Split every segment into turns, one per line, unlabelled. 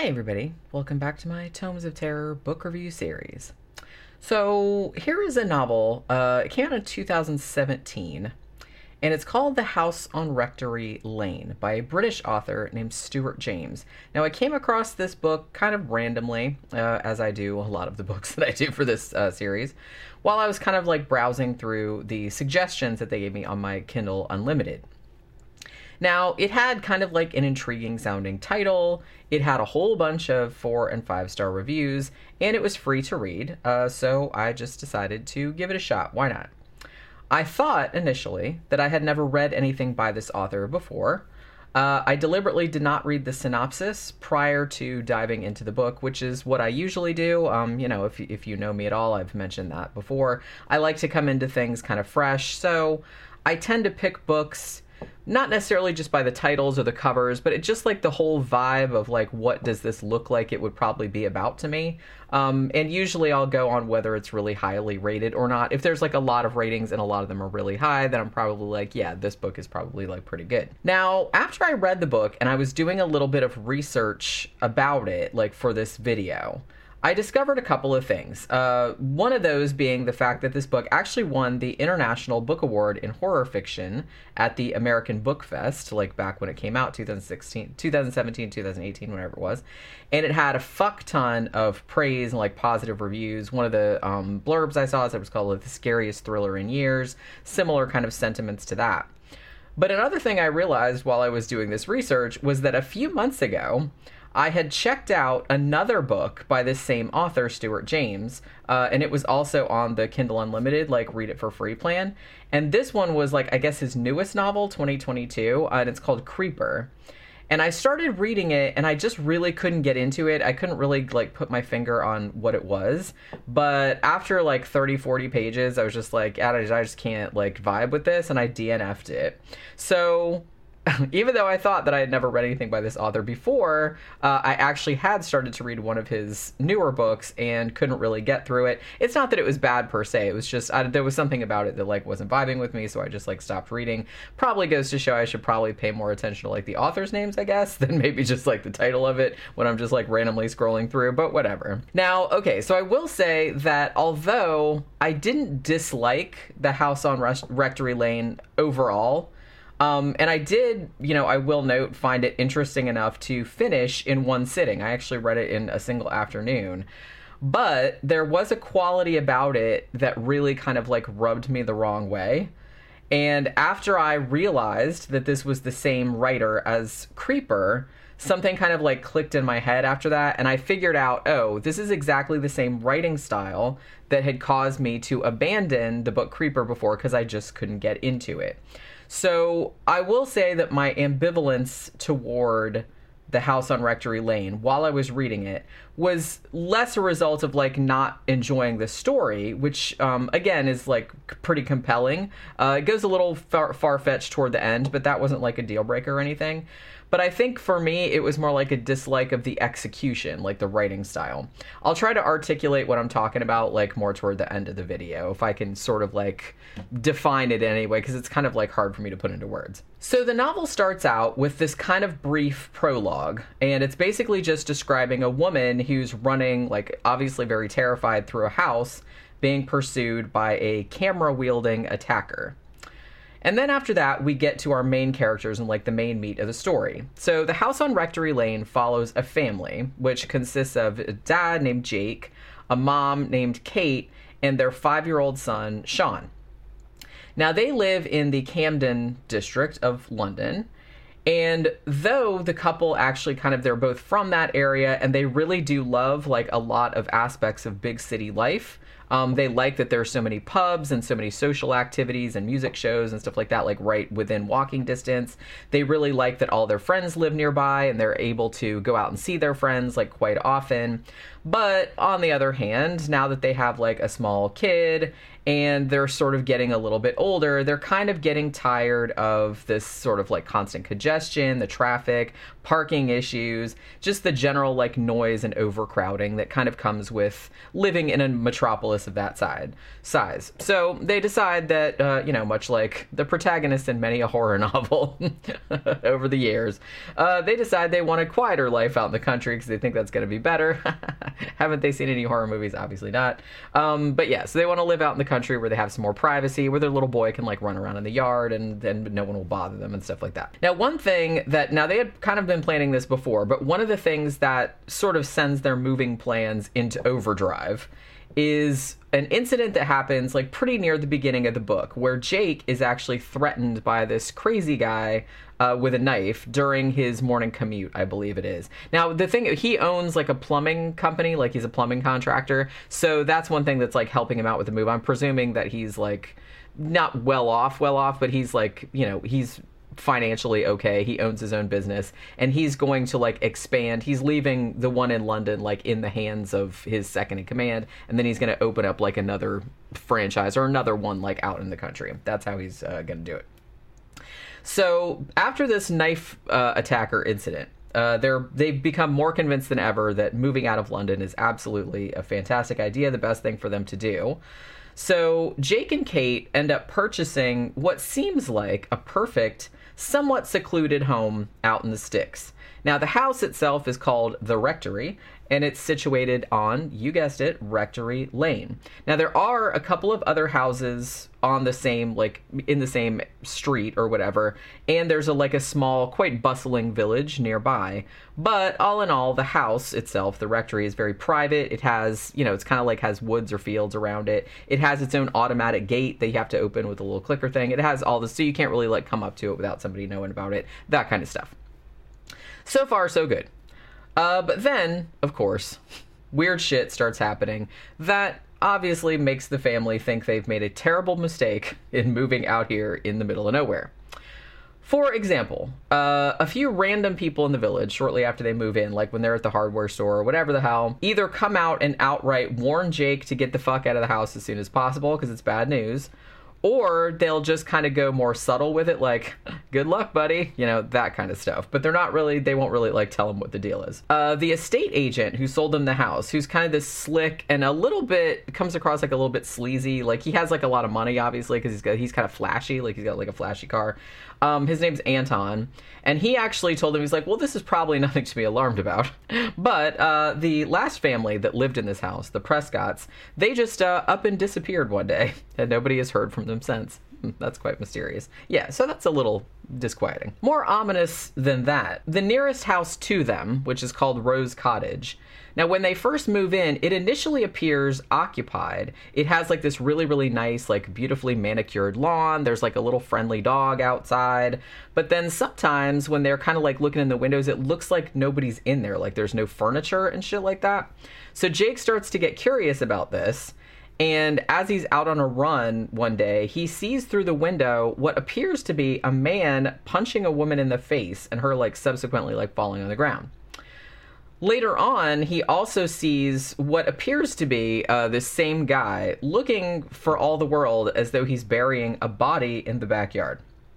Hey everybody, welcome back to my Tomes of Terror book review series. So here is a novel, it came out in 2017, and it's called The House on Rectory Lane by a British author named Stuart James. Now I came across this book kind of randomly, as I do a lot of the books that I do for this series, while I was kind of like browsing through the suggestions that they gave me on my Kindle Unlimited. Now, it had kind of like an intriguing sounding title, it had a whole bunch of 4 and 5-star reviews, and it was free to read, so I just decided to give it a shot. Why not? I thought initially that I had never read anything by this author before. I deliberately did not read the synopsis prior to diving into the book, which is what I usually do. If you know me at all, I've mentioned that before. I like to come into things kind of fresh, so I tend to pick books not necessarily just by the titles or the covers, but it just like the whole vibe of like, what does this look like it would probably be about to me? And usually I'll go on whether it's really highly rated or not. If there's like a lot of ratings and a lot of them are really high, then I'm probably like, yeah, this book is probably like pretty good. Now, after I read the book and I was doing a little bit of research about it, like for this video, I discovered a couple of things. One of those being the fact that this book actually won the International Book Award in Horror Fiction at the American Book Fest, like back when it came out, 2017, 2018, whatever it was. And it had a fuck ton of praise and like positive reviews. One of the blurbs I saw is it was called like, the scariest thriller in years. Similar kind of sentiments to that. But another thing I realized while I was doing this research was that a few months ago, I had checked out another book by this same author, Stuart James, and it was also on the Kindle Unlimited, like, read it for free plan. And this one was, like, I guess his newest novel, 2022, and it's called Creeper. And I started reading it, and I just really couldn't get into it. I couldn't really, like, put my finger on what it was. But after, like, 30, 40 pages, I was just like, I just can't, like, vibe with this, and I DNF'd it. So even though I thought that I had never read anything by this author before, I actually had started to read one of his newer books and couldn't really get through it. It's not that it was bad per se. It was just, there was something about it that like wasn't vibing with me, so I just like stopped reading. Probably goes to show I should probably pay more attention to like the author's names, I guess, than maybe just like the title of it when I'm just like randomly scrolling through, but whatever. Now, okay, so I will say that although I didn't dislike The House on Rectory Lane overall, and I did, I will note, find it interesting enough to finish in one sitting. I actually read it in a single afternoon. But there was a quality about it that really kind of like rubbed me the wrong way. And after I realized that this was the same writer as Creeper, something kind of like clicked in my head after that. And I figured out, oh, this is exactly the same writing style that had caused me to abandon the book Creeper before because I just couldn't get into it. So I will say that my ambivalence toward The House on Rectory Lane while I was reading it was less a result of like not enjoying the story, which again is like pretty compelling. It goes a little far-fetched toward the end, but that wasn't like a deal breaker or anything. But I think for me, it was more like a dislike of the execution, like the writing style. I'll try to articulate what I'm talking about, like more toward the end of the video, if I can sort of like define it anyway, because it's kind of like hard for me to put into words. So the novel starts out with this kind of brief prologue, and it's basically just describing a woman who's running, like obviously very terrified through a house, being pursued by a camera-wielding attacker. And then after that, we get to our main characters and like the main meat of the story. So The House on Rectory Lane follows a family, which consists of a dad named Jake, a mom named Kate, and their 5-year-old son, Sean. Now, they live in the Camden district of London. And though the couple actually they're both from that area and they really do love like a lot of aspects of big city life, they like that there are so many pubs and so many social activities and music shows and stuff like that, like right within walking distance. They really like that all their friends live nearby and they're able to go out and see their friends like quite often. But on the other hand, now that they have like a small kid and they're sort of getting a little bit older. They're kind of getting tired of this sort of like constant congestion, the traffic, parking issues, just the general like noise and overcrowding that kind of comes with living in a metropolis of that size. So they decide that, much like the protagonist in many a horror novel over the years, they decide they want a quieter life out in the country because they think that's going to be better. Haven't they seen any horror movies? Obviously not. But yeah, so they want to live out in the country where they have some more privacy, where their little boy can like run around in the yard and no one will bother them and stuff like that. Now, one thing that, now they had kind of been planning this before, but one of the things that sort of sends their moving plans into overdrive is an incident that happens like pretty near the beginning of the book, where Jake is actually threatened by this crazy guy with a knife during his morning commute, I believe it is. Now, the thing, he owns like a plumbing company, like he's a plumbing contractor, so that's one thing that's like helping him out with the move. I'm presuming that he's like not well off, but he's like, he's financially okay. He owns his own business, and he's going to like expand. He's leaving the one in London like in the hands of his second in command, and then he's going to open up like another franchise or another one like out in the country. That's how he's going to do it. So after this knife attacker incident, they've become more convinced than ever that moving out of London is absolutely a fantastic idea, the best thing for them to do. So Jake and Kate end up purchasing what seems like a perfect, somewhat secluded home out in the sticks. Now, the house itself is called The Rectory, and it's situated on, you guessed it, Rectory Lane. Now, there are a couple of other houses on the same, like, in the same street or whatever, and there's a small, quite bustling village nearby. But all in all, the house itself, the Rectory, is very private. It has, it's kind of like has woods or fields around it. It has its own automatic gate that you have to open with a little clicker thing. It has all this, so you can't really, come up to it without somebody knowing about it, that kind of stuff. So far, so good. But then, of course, weird shit starts happening that obviously makes the family think they've made a terrible mistake in moving out here in the middle of nowhere. For example, a few random people in the village shortly after they move in, like when they're at the hardware store or whatever the hell, either come out and outright warn Jake to get the fuck out of the house as soon as possible because it's bad news, or they'll just kind of go more subtle with it, like, good luck, buddy, that kind of stuff. But they won't really, tell him what the deal is. The estate agent who sold them the house, who's kind of this slick and a little bit, comes across like a little bit sleazy, like he has like a lot of money, obviously, because he's kind of flashy, like he's got like a flashy car. His name's Anton, and he actually told him, he's like, well, this is probably nothing to be alarmed about. But the last family that lived in this house, the Prescotts, they just up and disappeared one day, and nobody has heard from them since. That's quite mysterious. Yeah, so that's a little disquieting. More ominous than that, the nearest house to them, which is called Rose Cottage. Now, when they first move in, it initially appears occupied. It has like this really, really nice, like beautifully manicured lawn. There's like a little friendly dog outside. But then sometimes when they're kind of like looking in the windows, it looks like nobody's in there. Like there's no furniture and shit like that. So Jake starts to get curious about this. And as he's out on a run one day, he sees through the window what appears to be a man punching a woman in the face and her subsequently falling on the ground. Later on, he also sees what appears to be this same guy looking for all the world as though he's burying a body in the backyard.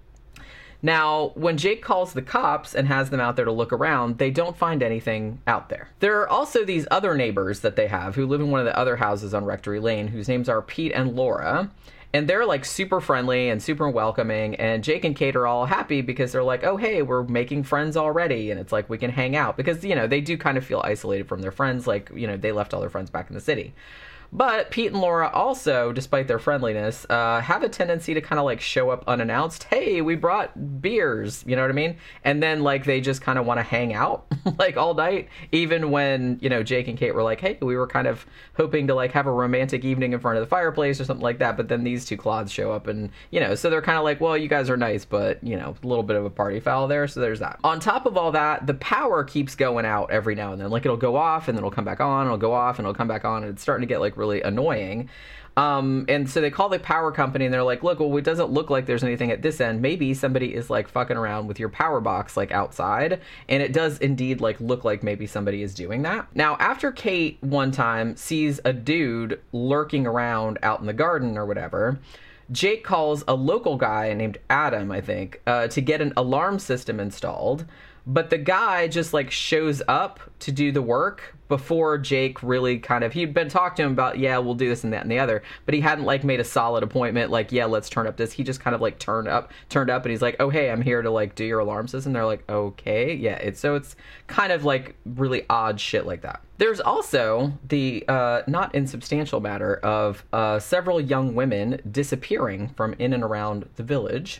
Now, when Jake calls the cops and has them out there to look around, they don't find anything out there. There are also these other neighbors that they have who live in one of the other houses on Rectory Lane, whose names are Pete and Laura. And they're super friendly and super welcoming, and Jake and Kate are all happy because they're like, oh, hey, we're making friends already, and it's like we can hang out. Because, they do kind of feel isolated from their friends, they left all their friends back in the city. But Pete and Laura also, despite their friendliness, have a tendency to kind of show up unannounced. Hey, we brought beers, you know what I mean? And then they just kind of want to hang out all night, even when, Jake and Kate were like, hey, we were kind of hoping to have a romantic evening in front of the fireplace or something like that. But then these two clods show up and, so they're kind of like, well, you guys are nice, but, a little bit of a party foul there. So there's that. On top of all that, the power keeps going out every now and then. It'll go off and then it'll come back on, it'll go off and it'll come back on, and it's starting to get really annoying. And so they call the power company and they're like, look, well, it doesn't look like there's anything at this end. Maybe somebody is like fucking around with your power box, like outside. And it does indeed like look like maybe somebody is doing that. Now, after Kate one time sees a dude lurking around out in the garden or whatever, Jake calls a local guy named Adam, I think, to get an alarm system installed. But the guy just like shows up to do the work before Jake really he'd been talking to him about, yeah, we'll do this and that and the other, but he hadn't like made a solid appointment, like, yeah, let's turn up this. He just kind of like turned up and he's like, oh, hey, I'm here to like do your alarm system. They're like, okay, yeah. It's kind of like really odd shit like that. There's also the not insubstantial matter of several young women disappearing from in and around the village.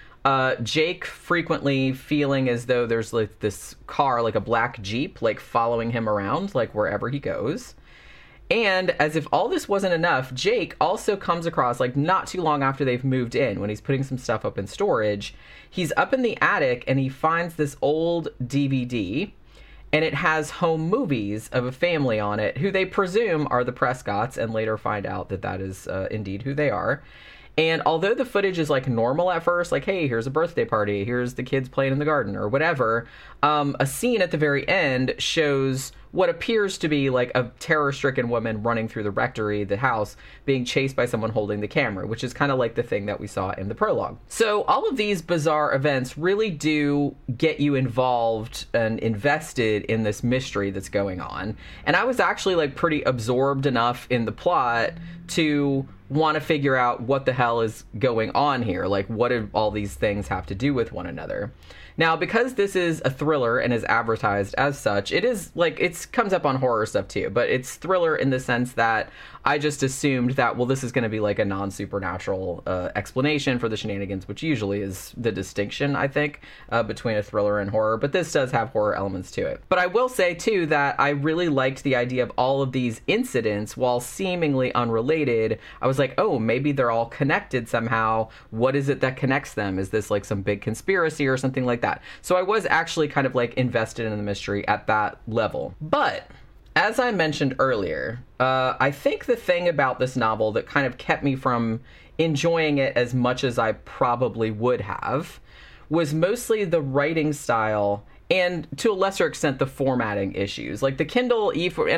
Jake frequently feeling as though there's like this car, like a black Jeep, like following him around, like wherever he goes. And as if all this wasn't enough, Jake also comes across, like not too long after they've moved in, when he's putting some stuff up in storage, he's up in the attic and he finds this old DVD, and it has home movies of a family on it who they presume are the Prescotts, and later find out that that is indeed who they are. And although the footage is like normal at first, like, hey, here's a birthday party, here's the kids playing in the garden or whatever, a scene at the very end shows what appears to be like a terror-stricken woman running through the rectory, the house, being chased by someone holding the camera, which is kind of like the thing that we saw in the prologue. So all of these bizarre events really do get you involved and invested in this mystery that's going on. And I was actually like pretty absorbed enough in the plot to want to figure out what the hell is going on here. Like, what do all these things have to do with one another? Now, because this is a thriller and is advertised as such, it is like, it comes up on horror stuff too, but it's thriller in the sense that I just assumed that, well, this is going to be like a non-supernatural explanation for the shenanigans, which usually is the distinction, I think, between a thriller and horror, but this does have horror elements to it. But I will say too that I really liked the idea of all of these incidents, while seemingly unrelated. I was like, oh, maybe they're all connected somehow. What is it that connects them? Is this like some big conspiracy or something like that? So I was actually kind of like invested in the mystery at that level. But as I mentioned earlier, I think the thing about this novel that kind of kept me from enjoying it as much as I probably would have was mostly the writing style, and to a lesser extent the formatting issues, like the Kindle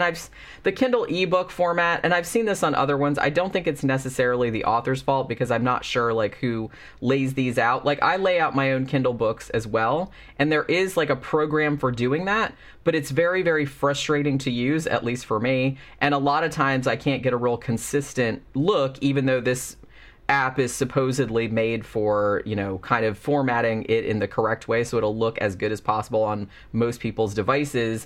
ebook format, and I've seen this on other ones. I don't think it's necessarily the author's fault, because I'm not sure like who lays these out. Like, I lay out my own Kindle books as well, and there is like a program for doing that, but it's very, very frustrating to use, at least for me. And a lot of times I can't get a real consistent look, even though this app is supposedly made for, you know, kind of formatting it in the correct way so it'll look as good as possible on most people's devices.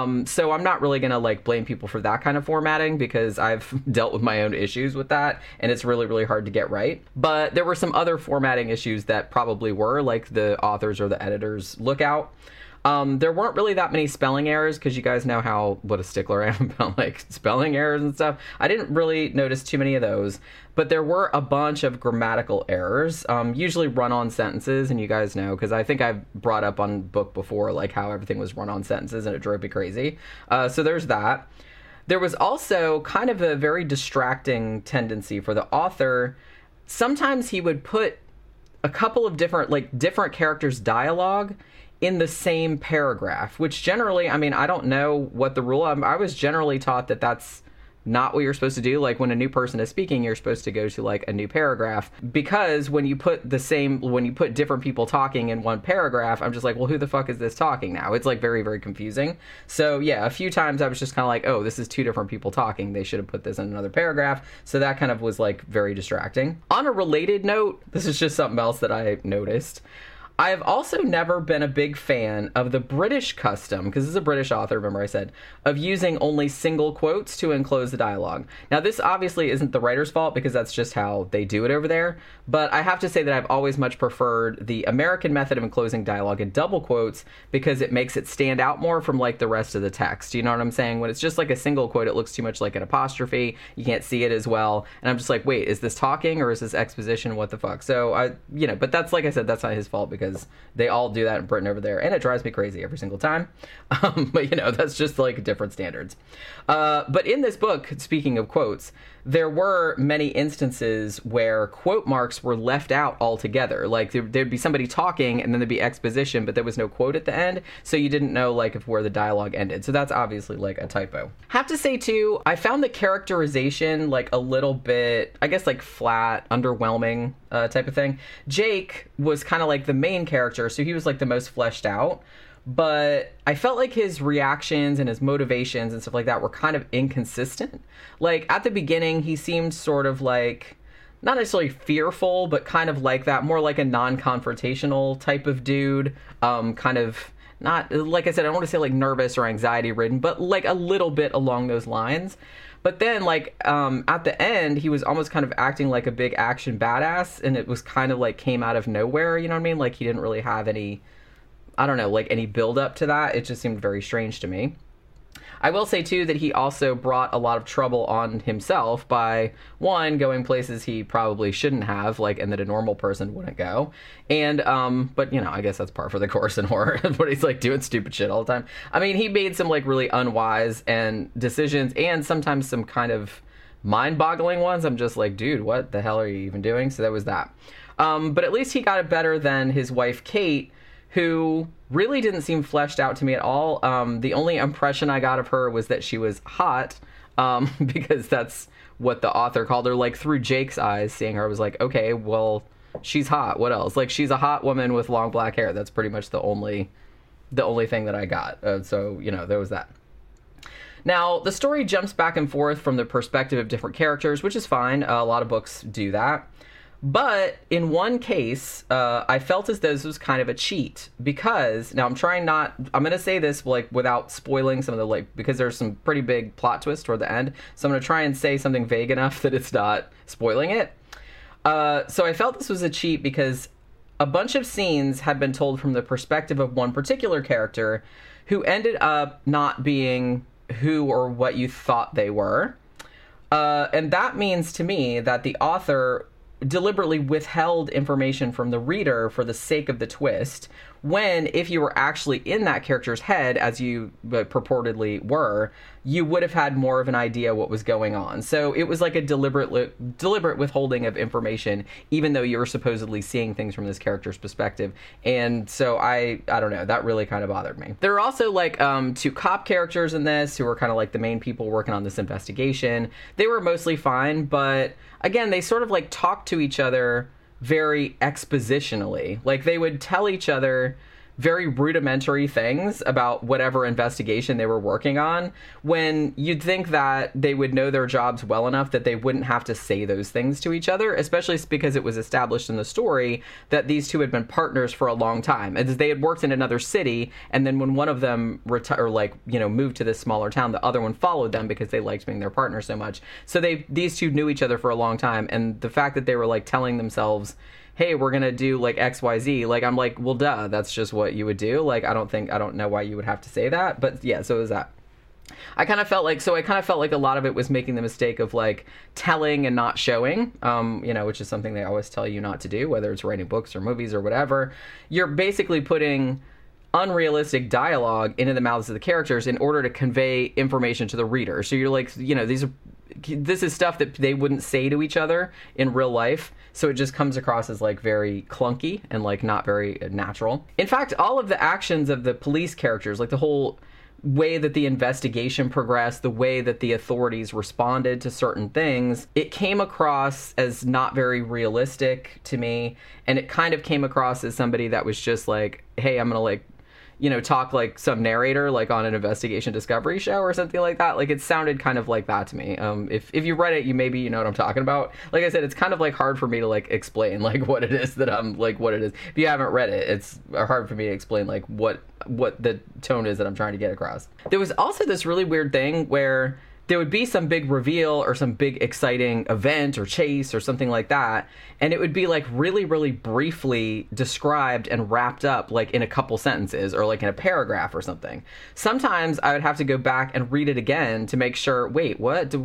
So I'm not really gonna like blame people for that kind of formatting, because I've dealt with my own issues with that, and it's really, really hard to get right. But there were some other formatting issues that probably were, like the authors or the editors look out. There weren't really that many spelling errors, because you guys know what a stickler I am about like spelling errors and stuff. I didn't really notice too many of those, but there were a bunch of grammatical errors, usually run-on sentences, and you guys know, because I think I've brought up on book before like how everything was run-on sentences and it drove me crazy. So there's that. There was also kind of a very distracting tendency for the author. Sometimes he would put a couple of different characters' dialogue in the same paragraph, which generally, I mean, I don't know what the rule, I was generally taught that that's not what you're supposed to do. Like, when a new person is speaking, you're supposed to go to like a new paragraph, because when you put different people talking in one paragraph, I'm just like, well, who the fuck is this talking now? It's like very, very confusing. So yeah, a few times I was just kind of like, oh, this is two different people talking. They should have put this in another paragraph. So that kind of was like very distracting. On a related note, this is just something else that I noticed. I have also never been a big fan of the British custom, because this is a British author, remember I said, of using only single quotes to enclose the dialogue. Now, this obviously isn't the writer's fault, because that's just how they do it over there, but I have to say that I've always much preferred the American method of enclosing dialogue in double quotes, because it makes it stand out more from like the rest of the text. You know what I'm saying? When it's just like a single quote, it looks too much like an apostrophe. You can't see it as well. And I'm just like, wait, is this talking or is this exposition? What the fuck? So but that's, like I said, that's not his fault, because because they all do that in Britain over there, and it drives me crazy every single time. But, you know, that's just like different standards. But in this book, speaking of quotes, there were many instances where quote marks were left out altogether. Like there'd be somebody talking and then there'd be exposition, but there was no quote at the end. So you didn't know like if where the dialogue ended. So that's obviously like a typo. Have to say too, I found the characterization like a little bit, I guess like flat, underwhelming type of thing. Jake was kind of like the main character. So he was like the most fleshed out. But I felt like his reactions and his motivations and stuff like that were kind of inconsistent. Like, at the beginning, he seemed sort of like, not necessarily fearful, but kind of like that, more like a non-confrontational type of dude. Kind of, not, like I said, I don't want to say like nervous or anxiety-ridden, but like a little bit along those lines. But then, like, at the end, he was almost kind of acting like a big action badass, and it was kind of like came out of nowhere, you know what I mean? Like, he didn't really have any, I don't know, like any build up to that. It just seemed very strange to me. I will say too that he also brought a lot of trouble on himself by, one, going places he probably shouldn't have, like, and that a normal person wouldn't go. And but you know, I guess that's par for the course in horror. But he's like doing stupid shit all the time. I mean, he made some like really unwise and decisions, and sometimes some kind of mind-boggling ones. I'm just like, dude, what the hell are you even doing? So that was that. But at least he got it better than his wife Kate, who really didn't seem fleshed out to me at all. The only impression I got of her was that she was hot, because that's what the author called her. Like, through Jake's eyes, seeing her, I was like, okay, well, she's hot. What else? Like, she's a hot woman with long black hair. That's pretty much the only thing that I got. So, you know, there was that. Now, the story jumps back and forth from the perspective of different characters, which is fine. A lot of books do that. But in one case, I felt as though this was kind of a cheat, because now I'm going to say this like without spoiling some of the, like, because there's some pretty big plot twists toward the end. So I'm going to try and say something vague enough that it's not spoiling it. So I felt this was a cheat because a bunch of scenes had been told from the perspective of one particular character who ended up not being who or what you thought they were. And that means to me that the author deliberately withheld information from the reader for the sake of the twist, when if you were actually in that character's head, as you purportedly were, you would have had more of an idea what was going on. So it was like a deliberate withholding of information, even though you were supposedly seeing things from this character's perspective. And so I don't know, that really kind of bothered me. There are also like two cop characters in this who were kind of like the main people working on this investigation. They were mostly fine, but again, they sort of like talked to each other very expositionally. Like, they would tell each other very rudimentary things about whatever investigation they were working on, when you'd think that they would know their jobs well enough that they wouldn't have to say those things to each other, especially because it was established in the story that these two had been partners for a long time, as they had worked in another city, and then when one of them moved to this smaller town, the other one followed them because they liked being their partner so much. So these two knew each other for a long time, and the fact that they were like telling themselves, hey, we're gonna do like XYZ, like, I'm like, well, duh, that's just what you would do. Like, I don't know why you would have to say that. But yeah, so it was that. I kind of felt like a lot of it was making the mistake of like telling and not showing, which is something they always tell you not to do, whether it's writing books or movies or whatever. You're basically putting unrealistic dialogue into the mouths of the characters in order to convey information to the reader. So you're like, you know, this is stuff that they wouldn't say to each other in real life, so it just comes across as like very clunky and like not very natural. In fact, all of the actions of the police characters, like the whole way that the investigation progressed, the way that the authorities responded to certain things, it came across as not very realistic to me, and it kind of came across as somebody that was just like, hey, I'm gonna like, you know, talk like some narrator, like on an investigation discovery show or something like that. Like, it sounded kind of like that to me. If you read it, you know what I'm talking about. Like I said, it's kind of like hard for me to like explain like what it is that I'm like, what it is. If you haven't read it, it's hard for me to explain like what the tone is that I'm trying to get across. There was also this really weird thing where there would be some big reveal or some big exciting event or chase or something like that, and it would be like really, really briefly described and wrapped up like in a couple sentences or like in a paragraph or something. Sometimes I would have to go back and read it again to make sure, wait, what?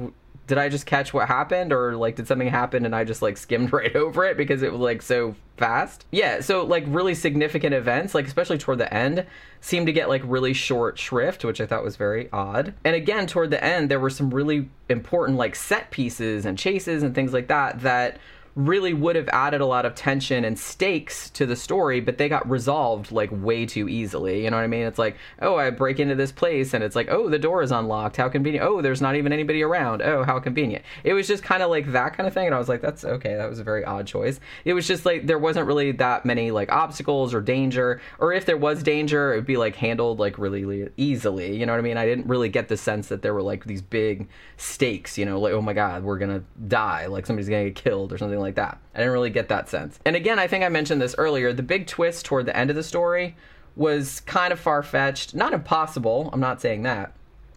did I just catch what happened, or like did something happen and I just like skimmed right over it because it was like so fast? Yeah, so like really significant events, like especially toward the end, seemed to get like really short shrift, which I thought was very odd. And again, toward the end, there were some really important like set pieces and chases and things like that that really would have added a lot of tension and stakes to the story, but they got resolved like way too easily. You know what I mean? It's like, oh, I break into this place and it's like, oh, the door is unlocked. How convenient. Oh, there's not even anybody around. Oh, how convenient. It was just kind of like that kind of thing. And I was like, that's okay. That was a very odd choice. It was just like, there wasn't really that many like obstacles or danger, or if there was danger, it would be like handled like really easily. You know what I mean? I didn't really get the sense that there were like these big stakes, you know, like, oh my God, we're going to die. Like somebody's going to get killed or something like that. I didn't really get that sense. And again, I think I mentioned this earlier, the big twist toward the end of the story was kind of far-fetched. Not impossible, I'm not saying that,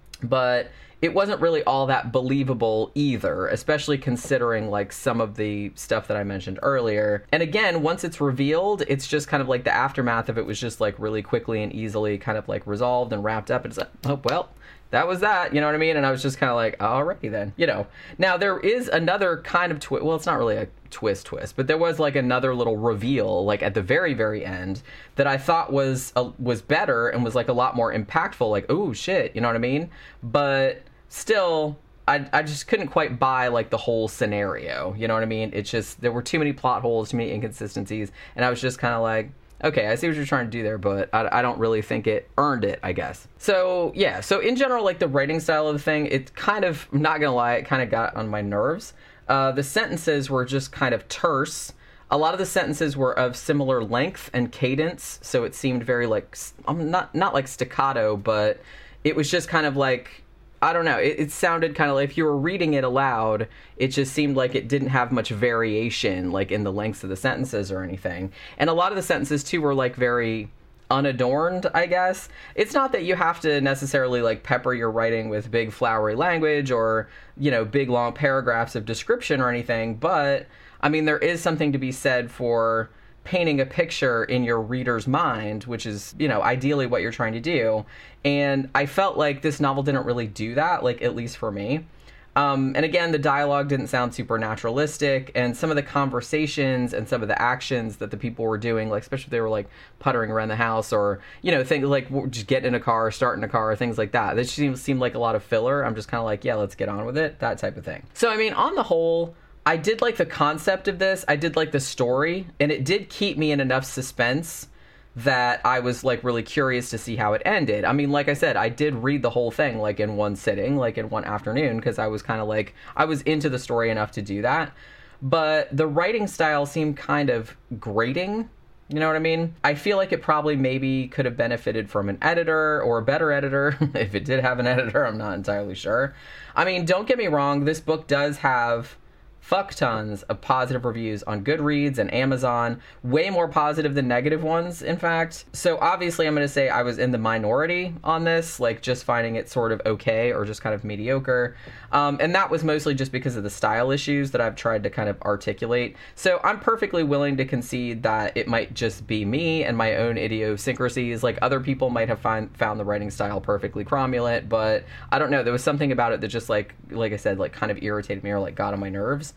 but it wasn't really all that believable either, especially considering like some of the stuff that I mentioned earlier. And again, once it's revealed, it's just kind of like the aftermath of it was just like really quickly and easily kind of like resolved and wrapped up. And it's like, oh, well, that was that, you know what I mean? And I was just kind of like, alrighty then, you know. Now, there is another kind of twist. Well, it's not really a twist, but there was like another little reveal, like at the very end, that I thought was better and was like a lot more impactful. Like, oh shit, you know what I mean? But still, I just couldn't quite buy like the whole scenario, you know what I mean? It's just, there were too many plot holes, too many inconsistencies, and I was just kind of like, okay, I see what you're trying to do there, but I don't really think it earned it, I guess. So, yeah, so in general, like the writing style of the thing, it kind of, I'm not gonna lie, it kind of got on my nerves. The sentences were just kind of terse. A lot of the sentences were of similar length and cadence, so it seemed very like, not like staccato, but it was just kind of like, I don't know, it sounded kind of like if you were reading it aloud, it just seemed like it didn't have much variation, like in the lengths of the sentences or anything. And a lot of the sentences, too, were like very unadorned, I guess. It's not that you have to necessarily like pepper your writing with big flowery language or, you know, big long paragraphs of description or anything, but, I mean, there is something to be said for painting a picture in your reader's mind, which is, you know, ideally what you're trying to do. And I felt like this novel didn't really do that, like, at least for me. And again, the dialogue didn't sound super naturalistic, and some of the conversations and some of the actions that the people were doing, like, especially if they were, like, puttering around the house or, you know, things like just get in a car, start in a car, things like that. That seemed like a lot of filler. I'm just kind of like, yeah, let's get on with it, that type of thing. So, I mean, on the whole, I did like the concept of this. I did like the story, and it did keep me in enough suspense that I was like really curious to see how it ended. I mean, like I said, I did read the whole thing like in one sitting, like in one afternoon, because I was kind of like, I was into the story enough to do that. But the writing style seemed kind of grating. You know what I mean? I feel like it probably maybe could have benefited from an editor or a better editor. If it did have an editor, I'm not entirely sure. I mean, don't get me wrong, this book does have fuck tons of positive reviews on Goodreads and Amazon, way more positive than negative ones, in fact. So obviously I'm going to say I was in the minority on this, like just finding it sort of okay or just kind of mediocre. And that was mostly just because of the style issues that I've tried to kind of articulate. So I'm perfectly willing to concede that it might just be me and my own idiosyncrasies. Like other people might have found the writing style perfectly cromulent, but I don't know. There was something about it that just like I said, like kind of irritated me or like got on my nerves.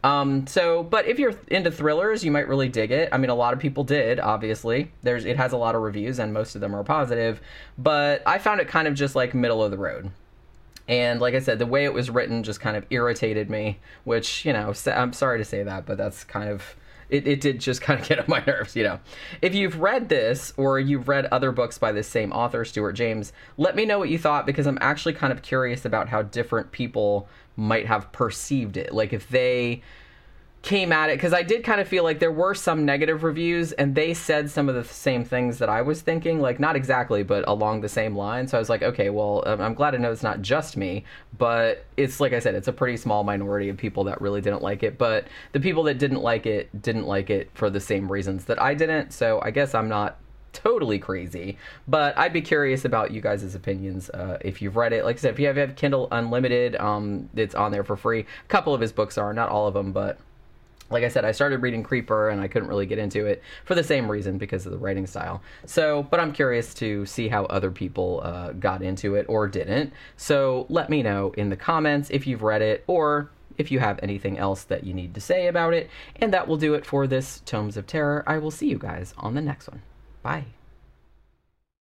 But if you're into thrillers, you might really dig it. I mean, a lot of people did, obviously. It has a lot of reviews, and most of them are positive. But I found it kind of just, like, middle of the road. And, like I said, the way it was written just kind of irritated me, which, you know, I'm sorry to say that, but that's kind of... It did just kind of get on my nerves, you know. If you've read this, or you've read other books by this same author, Stuart James, let me know what you thought, because I'm actually kind of curious about how different people might have perceived it. Like, if they came at it, because I did kind of feel like there were some negative reviews, and they said some of the same things that I was thinking, like, not exactly, but along the same line. So I was like, okay, well, I'm glad to know it's not just me, but it's, like I said, it's a pretty small minority of people that really didn't like it, but the people that didn't like it for the same reasons that I didn't, so I guess I'm not totally crazy, but I'd be curious about you guys' opinions if you've read it. Like I said, if you have Kindle Unlimited, it's on there for free. A couple of his books are, not all of them, but Like I said, I started reading Creeper and I couldn't really get into it for the same reason, because of the writing style. So, but I'm curious to see how other people got into it or didn't. So let me know in the comments if you've read it or if you have anything else that you need to say about it. And that will do it for this Tomes of Terror. I will see you guys on the next one. Bye.